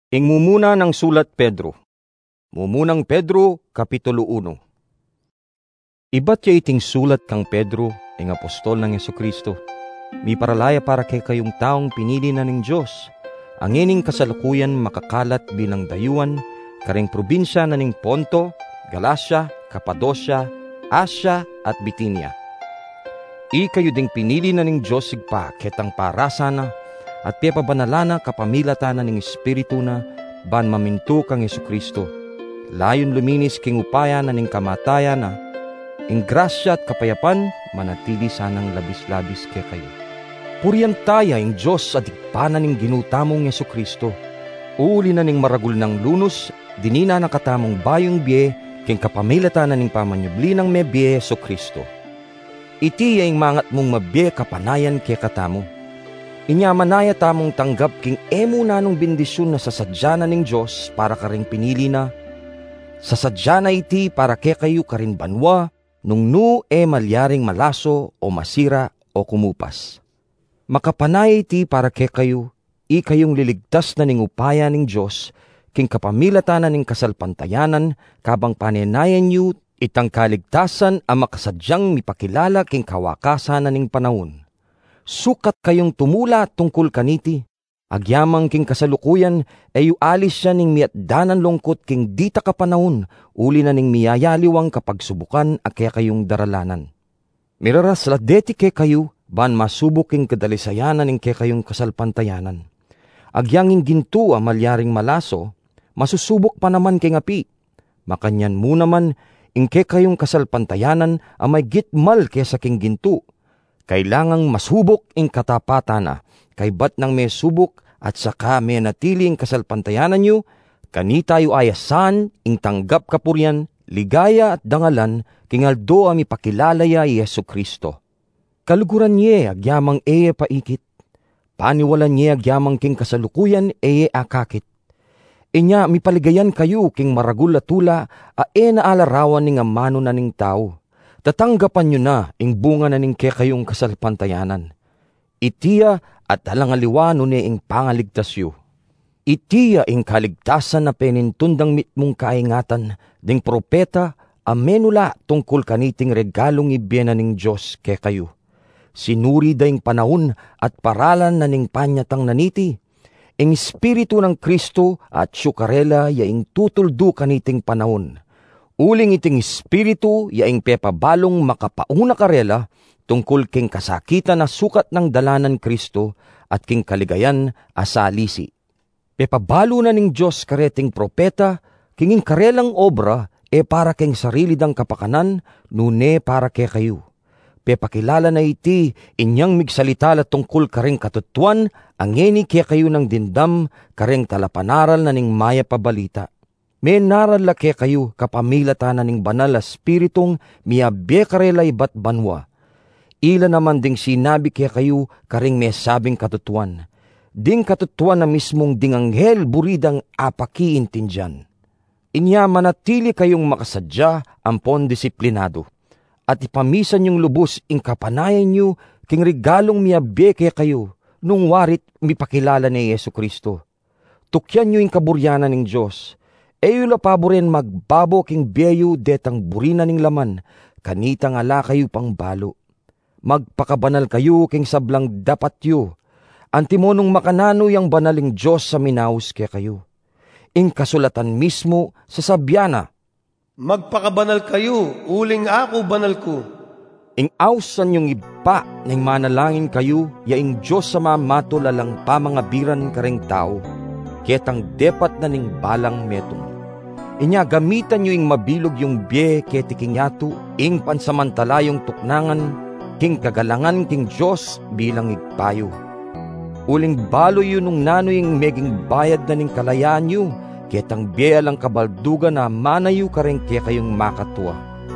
Ingmumuna ng sulat Pedro. Mumunang Pedro, Kapitulo 1. Iba't ya iting sulat kang Pedro, ang apostol ng Jesucristo. May paralaya para kay kayong taong pinili na ng Diyos. Ang ining kasalukuyan makakalat bilang dayuan, kareng probinsya na ng Ponto, Galacia, Cappadocia, Asia at Bitinia. Kayo ding pinili na ng Diyos sigpa ketang parasa na, at pepabanalana kapamilata na ng Espiritu na ban maminto kang Jesucristo. Layon luminis king upaya na ng kamatayan na, ing grasya at kapayapan manatili sanang labis-labis kay kayo. Puriyan taya ing Diyos at ikpanan ng ginutamong Jesucristo. Uli na ning maragul ng lunos, dinina na katamong bayong biye, king kapamilata na ng pamanyubli ng may biye Jesucristo. Iti yung mangat mong mabye kapanayan kay katamo. Inyamanaya tamong tanggap king emo na nung bendisyon na sasadya na ng Diyos para karing pinili na. Sasadya na iti para kay kayo karin banwa, nung malyaring malaso o masira o kumupas. Makapanay iti para kay kayo, kayong liligtas na ning upaya ng Diyos, king kapamilata na ning kasalpantayanan, kabang panenayan yu, itang kaligtasan ang makasadyang mipakilala king kawakasan na ning panahon. Sukat kayong tumula tungkol kaniti. Agyamang king kasalukuyan, ayu alis siya ning miatdanan lungkot king dita kapanahon, uli na ning miyayaliwang kapag subukan a kaya kayong daralanan. Miraras ladeti kay kayo, ban masubok king kadalisayanan ning kaya kayong kasalpantayanan. Agyanging ginto a malyaring malaso, masusubok pa naman kay ngapi. Makanyan mo naman, ing kaya kayong kasalpantayanan a may gitmal kesa king ginto. Kailangang masubok ing katapatan na, kay bat nang may subok at saka may natiling kasalpantayanan nyo, kanitayo ayasan ing tanggap kapurian, ligaya at dangalan, kingaldo ami pakilalaya Yesu Kristo. Kaluguran niya agyamang paikit, paniwalan niya agyamang king kasalukuyan akakit. Inya mipaligayan kayo king maragul atula naalarawan ning amano na ning tao. Tatanggapan nyo na ing bunga na ning kayong kasalpantayanan. Itiya at halangaliwano ni ing pangaligtas yu. Itiya ing kaligtasan na penintundang mitmong kaingatan, ding propeta, amenula tungkol kaniting regalong ibiyena ning Diyos kay kayo. Sinuri daing panahon at paralan na ning panyatang naniti, ing Espiritu ng Kristo at syukarela yaing tutuldo kaniting panahon. Uling iting Espiritu yaing pepabalong makapauna karela tungkol king kasakitan na sukat ng dalanan Kristo at king kaligayan asalisi. Pepabalo na ning Diyos kareting propeta, kinging karelang obra para king sarili dang kapakanan, nune para kay kayo. Pepakilala na iti inyang migsalitala tungkol karing katutuan, ang yeni kay kayo ng dindam, karing talapanaral na ning maya pabalita. May naralake kayo kapamilata na ning banal na spiritong miyabye karelay bat banwa. Ila naman ding sinabi kaya kayo karing may sabing katutuan. Ding katutuan na mismong dinganghel buridang apakiintindyan. Inya manatili kayong makasadya ampon disiplinado. At ipamisan yung lubos ing kapanayan nyo king regalong miyabye kaya kayo nung warit mipakilala ni Yesu Kristo. Tukyan nyo ing kaburyanan ng Diyos. Eyula paboren magbabo king biyayo detang burina ning laman, kanitang ala kayo pang balo. Magpakabanal kayo king sablang dapat yu. Antimonong makanano yang banaling Diyos sa minaus kaya kayo. Ing kasulatan mismo sa sabyana, magpakabanal kayo, uling ako banal ko. Ing ausan yung iba ng manalangin kayo, yaing Diyos sa mamato lalang pamangabiran kareng tao, ketang depat na ning balang metong. Inya gamitan nyo ing mabilog yung biye ketiking yato, ing pansamantala yung tuknangan, king kagalangan king Diyos bilang igpayo. Uling balo yun nung nanoy meging bayad na ning kalayaan nyo, ketang biye lang kabalduga na manayo kareng kaya kayong makatwa.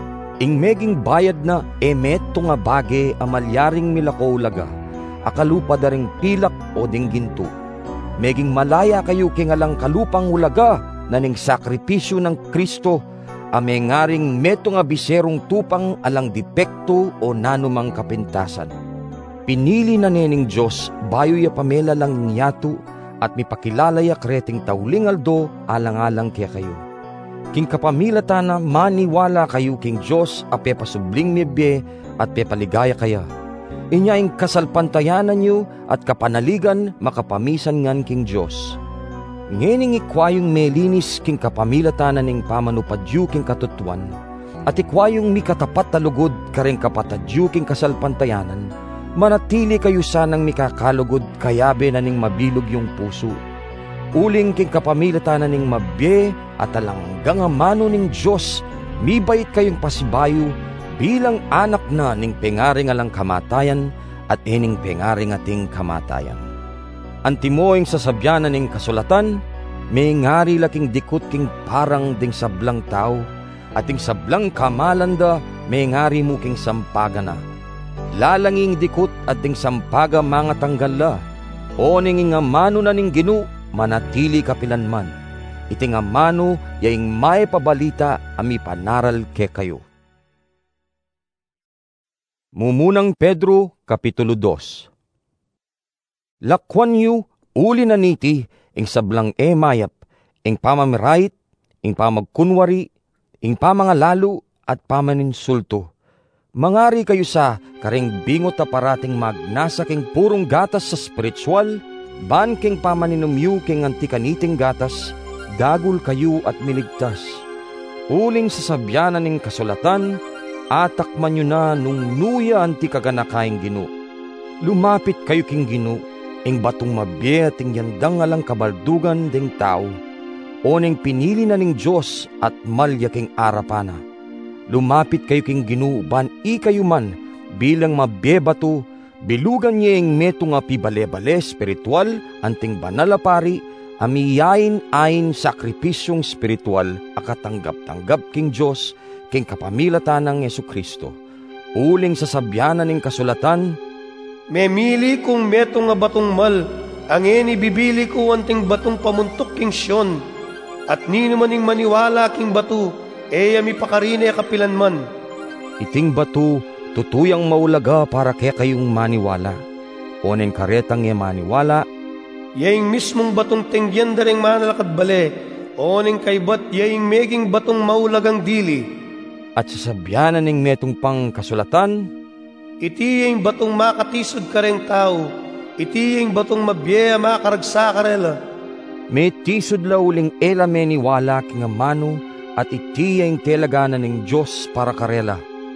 Ing meging bayad na meto nga bage amalyaring milako laga, akalupa daring pilak o ding ginto. Meging malaya kayo kingalang kalupang ulaga, naning sakripisyo ng Kristo, amengaring meto nga biserong tupang alang depekto o nanumang kapintasan. Pinili na nening Diyos, bayo ya pamela lang yato, at mipakilalaya kreting tauling aldo alang-alang kaya kayo. King kapamilatana maniwala kayo king Diyos a pepasubling mibye at pepaligaya kaya. Inyaing kasalpantayanan nyo at kapanaligan makapamisan ngan king Diyos. Ngening ikwayong melinis king kapamilatanan ning pamanupadyo king katutuan, at ikwayong mikatapat talugod karing kapatadyo king kasalpantayanan, manatili kayo sanang mikakalugod kayabe na ning mabilog yung puso. Uling king kapamilatanan ning mabye at alanggang amano ning Diyos, mibait kayong pasibayo bilang anak na ning pengaring alang kamatayan at ining pengaring ating kamatayan. Antimoing sasabyanan ning kasulatan, may ngari laking dikot king parang ding sablang tao, ating sablang kamalanda may ngari mo king sampaga na. Lalanging dikot at ding sampaga mga tanggal la, o ning ingamano na ning Ginu, manatili kapilanman. Iting amano yaing may pabalita ami panaral ke kayo. Mumunang Pedro, Kapitulo 2. Lakwan yu, uli na niti, ing sablang mayap, ing pamamirait, ing pamagkunwari, ing pamangalalo, at pamaninsulto. Mangari kayo sa karing bingot na parating magnasa king purong gatas sa spiritual, ban king pamaninumyu king antikaniting gatas, gagul kayo at miligtas. Uling sa sabyanan ning kasulatan, atakman nyo na nung nuya anti kaganakaing Ginu. Lumapit kayo king Ginu, ing batong mabye at ing yandang alang kabaldugan ding tao, o ning pinili na ning Diyos at malya king arapana. Lumapit kayo king Ginu, ban kayo man, bilang mabye bato, bilugan niya ing meto nga pibale-bale spiritual, anting banalapari, amiyain ain sakripisyong spiritual, akatanggap-tanggap king Diyos, king kapamilatan ng Jesucristo. Uling sa sabyanan ning kasulatan, memili kong meto nga batong mal, ang bibili ko anting batong pamuntok king Sion, at nino maning maniwala king batu, ami pakarine kapilanman. Iting batu, tutuyang maulaga para kaya kayong maniwala. Onen karetang maniwala, yaing mismong batong tengyan daring manalakad bale, onen kaybat yaing meging batong maulagang dili. At sasabyanan ning metong pang kasulatan, iti yung batong makatisod kareng tao, iti yung batong mabyeya makaragsa karela. May tisod la uling ela meniwala king amano, at iti yung telaganan ng Diyos para karela.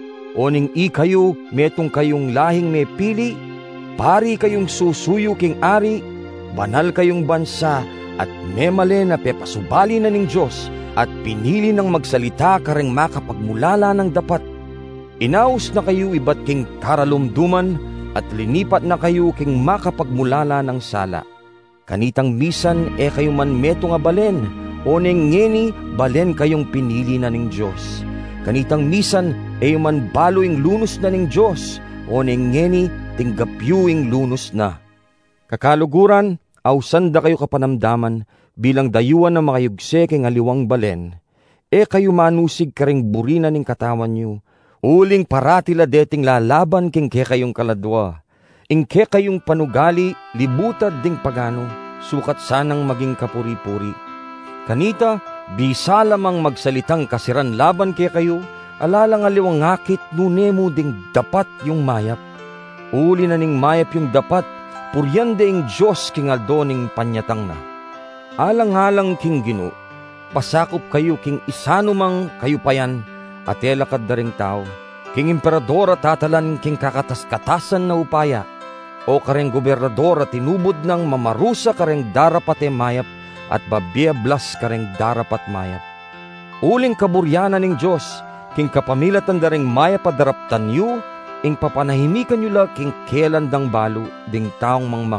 O ning kayo, metong kayong lahing may pili, pari kayong susuyo king ari, banal kayong bansa, at memale na pepasubali na ng Diyos, at pinili ng magsalita kareng makapagmulala ng dapat. Inaus na kayo iba't king karalumduman, at linipat na kayo king makapagmulala ng sala. Kanitang misan kayo man meto nga balen, o neng ngeni balen kayong pinili na ng Diyos. Kanitang misan man baloing lunos na ng Diyos, o neng ngeni tinggapyuing lunos na. Kakaluguran, awsanda kayo kapanamdaman, bilang dayuan na makayugse kay ngaliwang balen, kayo manusig karing burina ning katawan nyo, uling paratila deting lalaban king kayong kaladwa, ing kayong panugali, libutad ding pagano, sukat sanang maging kapuri-puri. Kanita, bisa lamang magsalitang kasiran laban kayo, alalang aliwang ngakit nunemo ding dapat yung mayap. Uli na ning mayap yung dapat, puryan ding Diyos king aldo ning panyatang na. Alang-alang king Ginu, pasakop kayo king isanumang kayo payan, at elakad da ring tao, king emperador at tatalan king kakatas-katasan na upaya, o kareng gobernador at tinubod ng mamarusa kareng darapat mayap, at babiablas kareng darapat mayap. Uling kaburyanan ng Diyos, king kapamilatan da ring mayap adaraptan yu, ing papanahimikan yu la king kelandang balo, ding taong mangmang.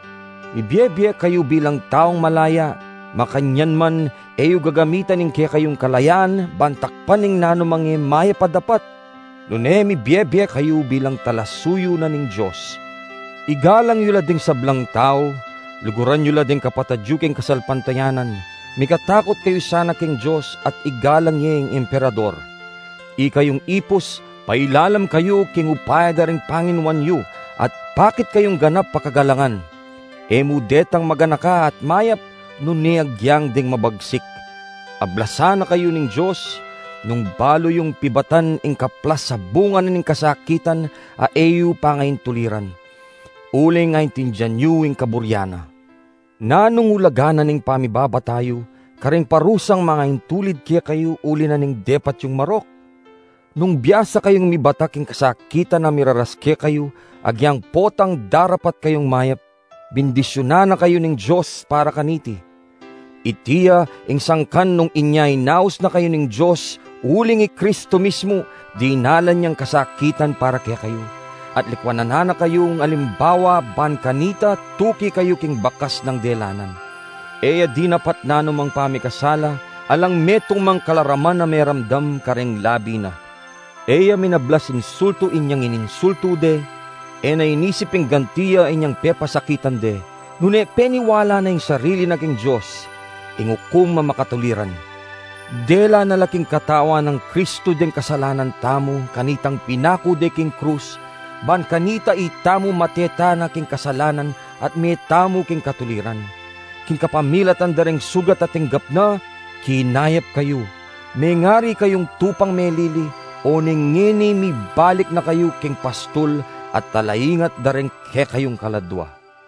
Ibiyebye kayo bilang taong malaya, makanyan man gagamitan ng kayong kalayaan, bantakpan ng nanumangi maya padapat. Nunemi biyebye kayo bilang talasuyo na ng Diyos. Igalang yula ding sablang tao, luguran yula ding kapatadyo king kasalpantayanan, mikatakot kayo sana king Diyos at igalang yung emperador. Ikayong ipos, pailalam kayo king upaya da ring Panginoon yu, at bakit kayong ganap pakagalangan? Emudetang maganaka at mayap, nuniagyang ding mabagsik. Ablasa na kayo ning Diyos, nung balo yung pibatan ing kaplas sa bunga ning kasakitan, aeyu pa ngayon tuliran. Uli ngayon tindyan yu ing kaburyana. Nanong ulaganan ning pamibaba tayo, karing parusang mga intulid kaya kayo uli na ning depat yung marok. Nung biyasa kayong mibatak ing kasakitan na miraraske kayo, agyang potang darapat kayong mayap, bindisyonan na kayo ning Diyos para kaniti. Itiya ing sangkan nung inyay naos na kayo ning Diyos, uling Kristo mismo, dinalan niyang kasakitan para kaya kayo. At likwanan na kayong alimbawa, ban kanita, tuki kayo king bakas ng delanan. Eya di napat na numang pamikasala, alang metong mang kalaraman na meramdam kareng labi na. Eya minablas insulto inyang ininsulto de, na inisiping gantiya inyang pepasakitan de, nune peniwala na yung sarili naging Diyos, ingukum mamakatuliran. Dela na laking katawa ng Kristo den kasalanan tamo, kanitang pinako de king krus, ban kanita itamo mateta na king kasalanan at metamo king katuliran. King kapamilatan dareng sugat at tinggap na, kinayap kayo, mengari kayong tupang melili, o ningini mi balik na kayo king pastol at talaingat dareng ke kayong kaladwa.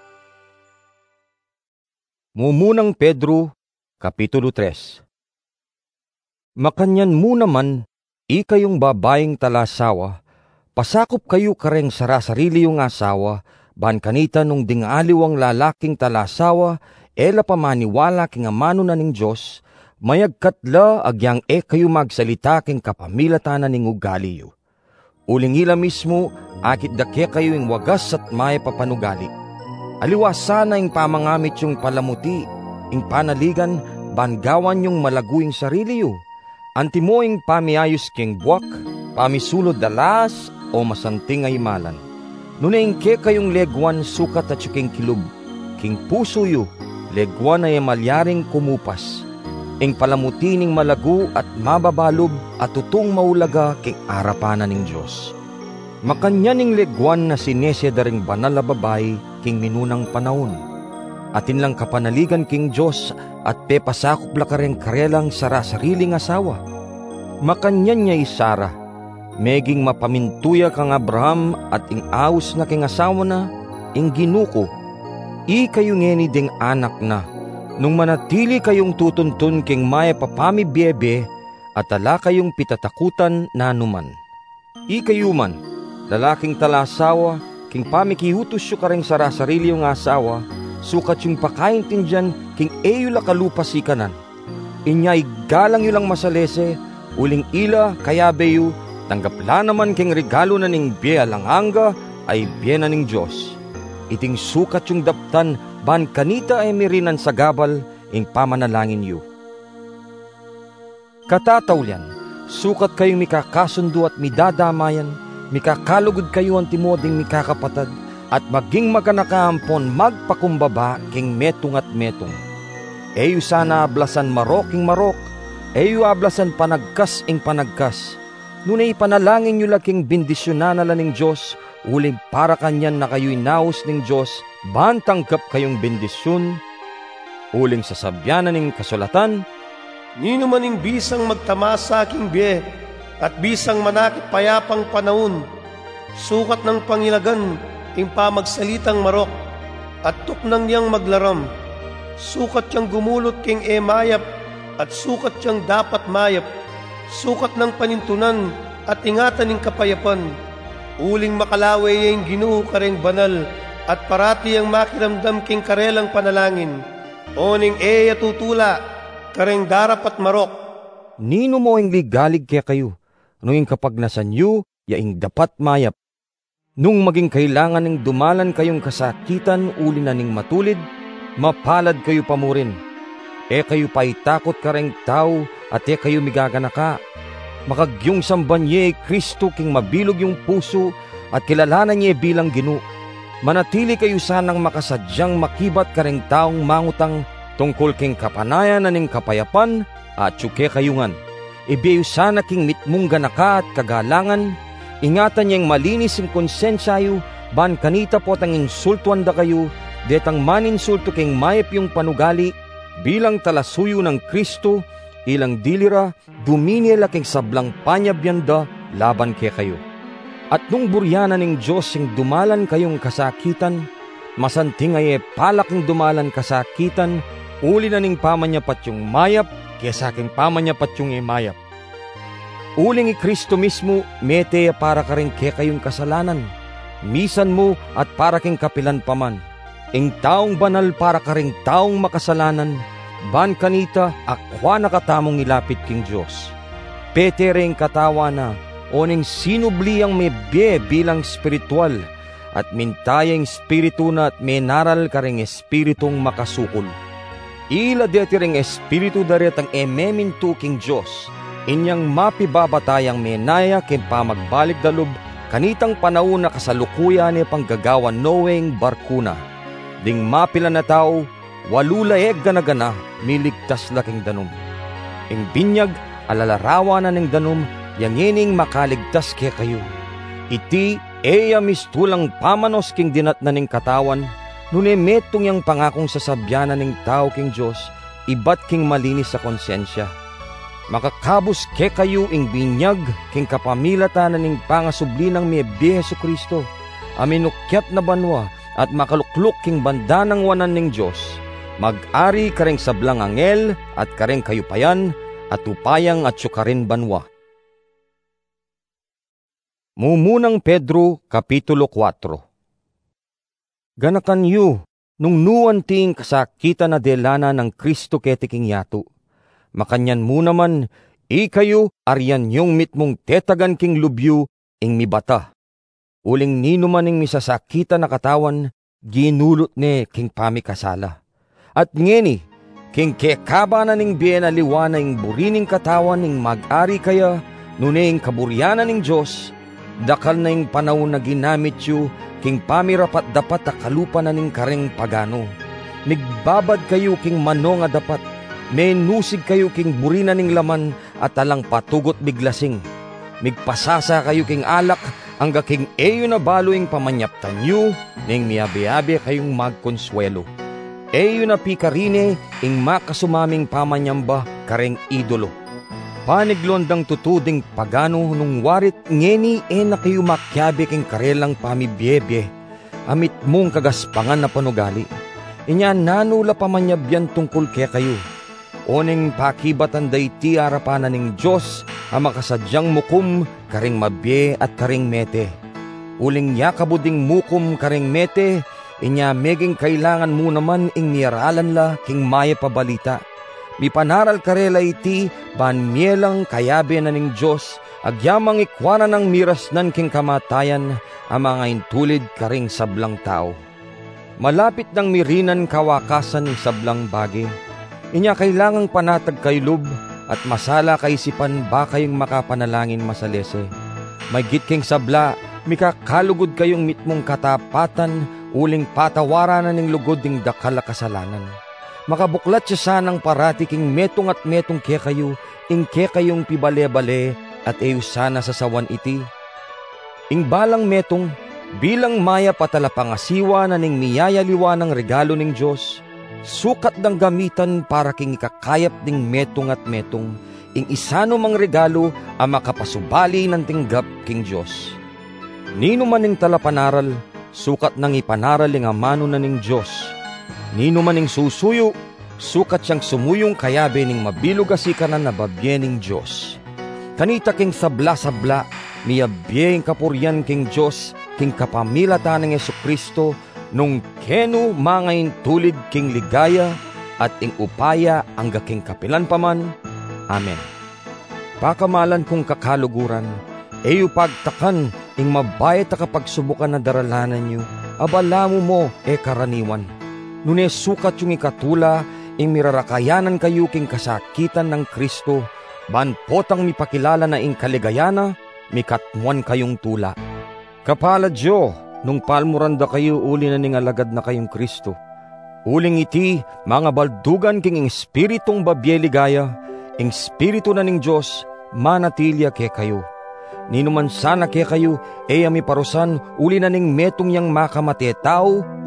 Mumunang Pedro, Kapitulo 3. Makanyan mo naman, ikayong babaeng talasawa, pasakop kayo kareng sarasarili yung asawa, ban kanita nung dingaliw ang lalaking talasawa, ela pamaniwala king amano na ning Diyos, mayagkatla agyang kayo magsalita king kapamilatanan ning ugaliyo. Uling ila mismo, akit dake kayo yung wagas at may papanugali. Aliwasa na yung pamangamit yung palamuti, yung panaligan, bangawan yung malaguing sarili yo. Antimo yung pamiayos king buwak, pamisulod dalas o masanting ay malan. Nunaing ke kayong legwan sukat at king kilub, king puso yo, legwan ay malyaring kumupas. Ing palamuti ning malagu at mababalob at tutong maulaga king arapanan ning Diyos. Makanya ning legwan na sinesya daring banal na babay king minunang panahon. Atin lang kapanaligan king Diyos at pepasakop la kareng karelang sarasariling asawa. Makanya niya Sara, meging mapamintuya kang Abraham at ing awos na king asawa na, ing ginuko. Kayo ngeni ding anak na, nung manatili kayong tutuntun king maya papami biyebe at ala kayong pitatakutan na anuman. Kayo man, lalaking talasawa, king pamikihutos yu kareng sarasarili yung asawa, sukat yung pakaintindyan king eyo la kalupas ikanan. Inyay galang yu lang masalese, uling ila kayabe yu, tanggapla naman king regalo na ning biya lang angga ay biya na ning Diyos. Iting sukat yung daptan, ban kanita ay mirinan sa gabal, ing pamanalangin yu. Katatawlian, sukat kayong mikakasundo at midadamayan, mikakalugod kayo ang timoding mikakapatad, at maging maganakaampon magpakumbaba king metong at metong. Eyo sana ablasan marok ing marok, eyo ablasan panagkas ing panagkas. Nunay panalangin nyo laking bindisyonan na ning Diyos, uling para kanyan na kayo'y naos ning Diyos, bantangkap kayong bendisyon, uling sasabyanan ning kasulatan, nino maning bisang magtamasa king biye, at bisang manakit payapang panahon, sukat ng pangilagan, ing pamagsalitang marok, at tuknang niyang maglaram, sukat niyang gumulot king mayap, at sukat niyang dapat mayap, sukat ng panintunan, at ingatan ning kapayapan, uling makalaway yung Ginoo kareng banal, at parati ang makiramdam king karelang panalangin, oning tutula, kareng darapat marok. Nino mo ing ligalig kaya kayo, nung kapag nasan yu, yaing dapat mayap. Nung maging kailangan ning dumalan kayong kasakitan, uli na ning matulid, mapalad kayo pamurin. Kayo pa itakot kareng tao, at kayo migaganaka. Makagyong sambanye Kristo king mabilog yung puso, at kilalanan niya bilang Ginoo. Manatili kayo sanang makasadyang makibat kareng taong mangutang tungkol king kapanayan na ning kapayapan at tsuke kayungan. Ibiyo sana king mitmong ganaka at kagalangan, ingatan niyang malinis yung konsensyayo, ban kanita po tang insultuan da kayo, detang maninsulto king mayep yung panugali, bilang talasuyo ng Kristo, ilang dilira, duminila king sablang panyabyanda, laban ke kayo. At nung buryana ng Diyos yung dumalan kayong kasakitan, masanting ay palaking dumalan kasakitan, uli na ning pamanyapat yung mayap, kesa king pamanyapat yung imayap. Uling i Kristo mismo, mete para ka rin ke kayong kasalanan, misan mo at para king kapilan paman. Ing taong banal para ka ring taong makasalanan, ban kanita akwa nakatamong ilapit king Diyos. Pete ring katawa na, oning sinubli ang may bilang spiritual, at mintayang spiritu na at menaral ka ring espiritong makasukol. Ila deti ring espiritu daret ang ememintu king Diyos, inyang mapibabatayang menaya ken pamagbalik dalub, kanitang panahon na kasalukuyan ni panggagawa Noeng barkuna. Ding mapila na tao, walulaeg ganagana, miligtas laking danum. Ing binyag, alalarawa na ning danum, yangining makaligtas ke kayo. Iti, eya mistulang pamanos king dinat na ning katawan, nune metong yang pangakong sasabyanan ning tao king Diyos, ibat king malinis sa konsensya. Makakabus ke kayo ing binyag, king kapamilatan na ning pangasubli ng miye Jesu Kristo, aminukyat na banwa, at makalukluk king banda ng wanan ning Diyos. Mag-ari kareng sablang angel, at kareng kayupayan, at upayang at syukarin banwa. Mumunang Pedro, Kapitulo 4. Ganakan yu, nung nuanting kasakita na delana ng Kristo ketiking yato. Makanyan mo naman, ikayo aryan yung mitmong tetagan king lubyo ing mibata. Uling nino man ing misasakita na katawan, ginulot ni king pamikasala. At ngeni, king kekaba na ning bienaliwa na ing burining katawan ing mag-ari kaya, nuning kaburyanan ning Diyos, dakal na ing panahon na ginamit yu, king pamirapat dapat akalupa na ning kareng pagano. Nigbabad kayo king mano nga dapat, menusig kayo king burina ning laman at alang patugot biglasing. Migpasasa kayo king alak, hangga king eyo na baloing pamanyaptan nyo, ning miyabi-yabi kayong magkonsuelo. Eyo na pikarine, ing makasumaming pamanyamba kareng idolo. Paniglondang tutuding pagano nung warit ngeni na kayo makyabi king karelang pamibyebye, amit mong kagaspangan na panugali. Inya nanula pamanyabyan tungkol kaya kayo. Oning pakibatan dayti arapanan ning Diyos, ang makasadyang mukum karing mabye at karing mete. Uling yakabuding mukum karing mete, inya meging kailangan mo naman ing niyaralan la king maya pabalita. Mi panaral karela iti, ban mielang kayabe na ning Diyos, agyamang ikwana ng miras nan king kamatayan, ang mga intulid karing sablang tao. Malapit ng mirinan kawakasan ng sablang bagi. Inya kailangang panatag kay lub, at masala kaisipan ba kayong makapanalangin masalese. May gitking sabla, mikakalugod kayong mitmong katapatan, uling patawaran na ning lugod ding dakala kasalanan. Makabuklat siya sanang parati king metong at metong ke kayo, ing ke kayong pibale-bale, at eyo sana sa sawan iti. Ing balang metong, bilang maya patalapangasiwa na ning miyayaliwa ng regalo ning Diyos, sukat ng gamitan para king ikakayap ding metong at metong, ing isano mang regalo ang makapasubali ng tinggap king Diyos. Nino man ning talapanaral, sukat ng ipanaral ing amano na ning Diyos. Nino man ning susuyo, sukat siyang sumuyong kayabe ning mabilog asikanan na babye ning Diyos. Kanita king sabla-sabla, miyabye ing kapuryan king Diyos, king kapamilata ng Jesucristo, nung keno mangain tulid king ligaya, at ing upaya angga king kapilan paman. Amen. Pakamalan kong kakaluguran, eyo pagtakan, ing mabayat a kapagsubukan na daralanan nyo, abalamu mo karaniwan. Nune sukat yung ikatula, ing mirarakayanan kayo king kasakitan ng Kristo, banpotang mipakilala na ing kaligayana, mikatmuan kayong tula. Kapala Diyo, nung palmuranda kayo uli na ning alagad na kayong Kristo. Uling iti, mga baldugan king ing espiritong babye ligaya, ing espiritu na ning Diyos, manatilya ke kayo. Ninuman sana ke kayo, ami parusan, uli na ning metong yang makamate tao,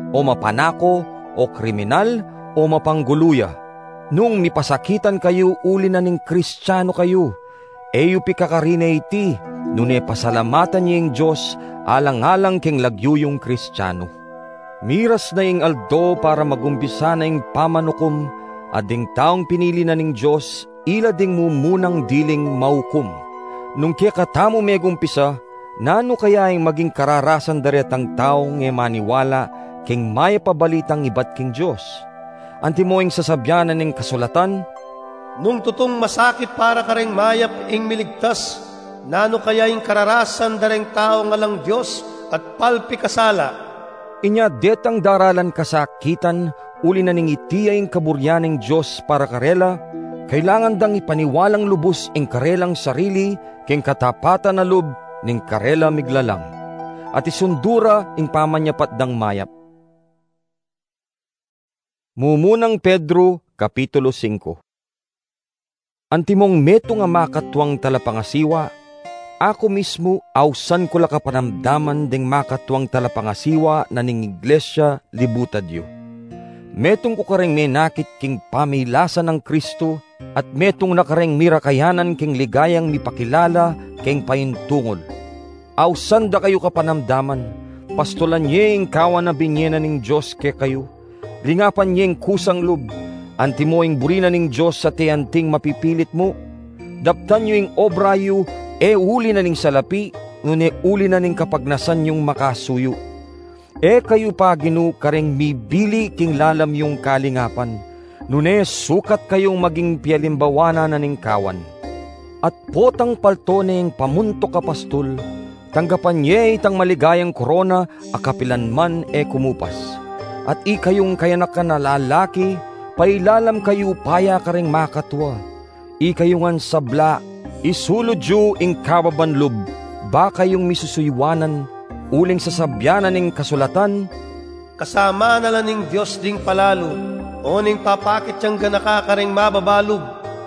o mapanako, o kriminal, o mapangguluya. Nung mipasakitan kayo uli na ning Kristiyano kayo, eyo pikakarina iti, nune pasalamatan niya yung Diyos, alang-alang king lagyo yung Kristiyano. Miras na yung aldo para magumpisa na yung pamanukom, ading taong pinili na ning Diyos, ila ding mumunang diling maukum. Nung kaya katamo may gumpisa, nano kaya yung maging kararasan daretang taong e maniwala, king maya pabalitang ibat king Diyos. Anti mo yung sasabyanan ng kasulatan, nung tutong masakit para kareng mayap ing miligtas, nano kaya yung kararasan dareng tao nga lang Diyos at palpi kasala. Inya detang daralan kasakitan, uli na ning itiya yung kaburyaning Diyos para karela, kailangan dang ipaniwalang lubos ing karelang sarili, king katapatan na lub ning karela miglalang, at isundura ing pamanyapat dang mayap. Mumunang Pedro, Kapitulo 5. Antimong meto nga makatwang talapangasiwa, ako mismo awsan ko la kapanamdaman ding makatwang talapangasiwa na ning iglesia libutadyo. Metong ko kareng menakit king pamilasan ng Kristo, at metong nakareng mirakayanan king ligayang mipakilala king payintungol. Awsan da kayo kapanamdaman, pastolan yeng kawan na binyena ning Diyos ke kayo. Ringapan niyeng kusang lub, anti mo ing burina ning Diyos sa tiyanting mapipilit mo. Daptan niyo ing obra yu, uli na ning salapi, nune uli na ning kapagnasan yung makasuyo. Kayo pa ginu kareng mibili king lalam yung kalingapan, nune sukat kayong maging pialimbawana na ning kawan. At potang paltone ing pamunto kapastol, tanggapan niya itang maligayang korona, akapilan man kumupas. At ikayong kayanakan na lalaki, pailalam kayo paya kareng makatwa. Ikayungan sabla, isulod yu ing kababanlub, ba kayong misusuywanan, uling sa sabyanan ning kasulatan. Kasama na lang ning Diyos ding palalo, o ning papakit siyang ganaka kareng mababalog.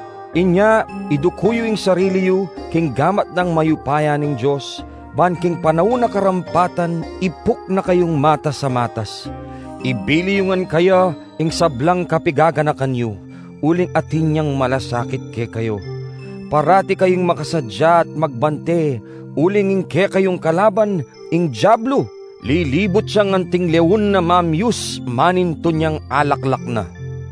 Inya, idukuyo ing sarili yu, king gamat ng mayupaya ning Diyos, ban king panahon na karampatan, ipuk na kayong mata sa matas. Ibiliyungan kaya ing sablang kapigaganakan yu, uling atin niyang malasakit ke kayo. Parati kayong makasadya at magbante, uling ing ke kayong kalaban, ing jablo, lilibot siyang anting leon na mamyus, maninto niyang alaklak na.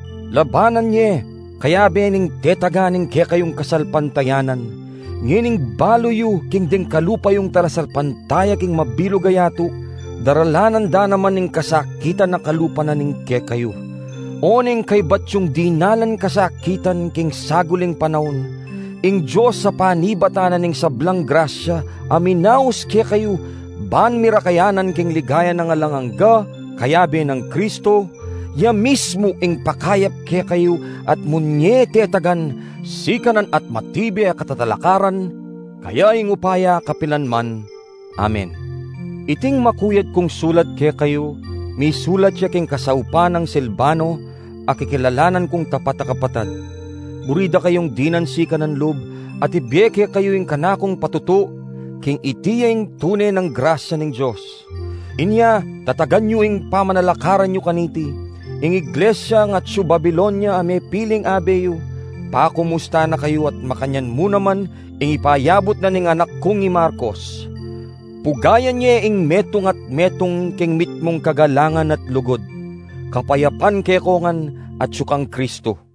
Labanan niya, kaya bening tetaganing ke kayong kasalpantayanan, ngining balo yu, king ding kalupa yung tarasalpantaya king mabilo gayato, daralanan da naman ning kasakitan na kalupa na ning ke kayo. Oning kay batyong dinalan kasakitan king saguling panahon, ing Diyos sa panibatanan ning sablang grasya, aminaos ke kayo, ban mirakayanan king ligaya ng alangangga, kayabe ng Kristo, ya mismo ing pakayap ke kayo, at munye tetagan, sikanan at matibi a katatalakaran, kaya ing upaya kapilanman. Amen. Iting makuyad kong sulat ke kayo, may sulat siya king kasaupa ng Silvano, akikilalanan kong tapat kapatad. Burida kayong dinansika ng loob, at ibeke kayo yung kanakong patuto, king itiyeng tunay ng grasya ng Diyos. Inya, tatagan nyo ing pamanalakaran nyo kaniti, ing iglesia nga tsu Babilonia ame piling abeyo, pakumusta na kayo at makanyan mo naman, ing ipayabot na ning anak kong ni Marcos. Pugayan niya ing metong at metong king mitmong kagalangan at lugod, kapayapan kekongan at sukang Kristo.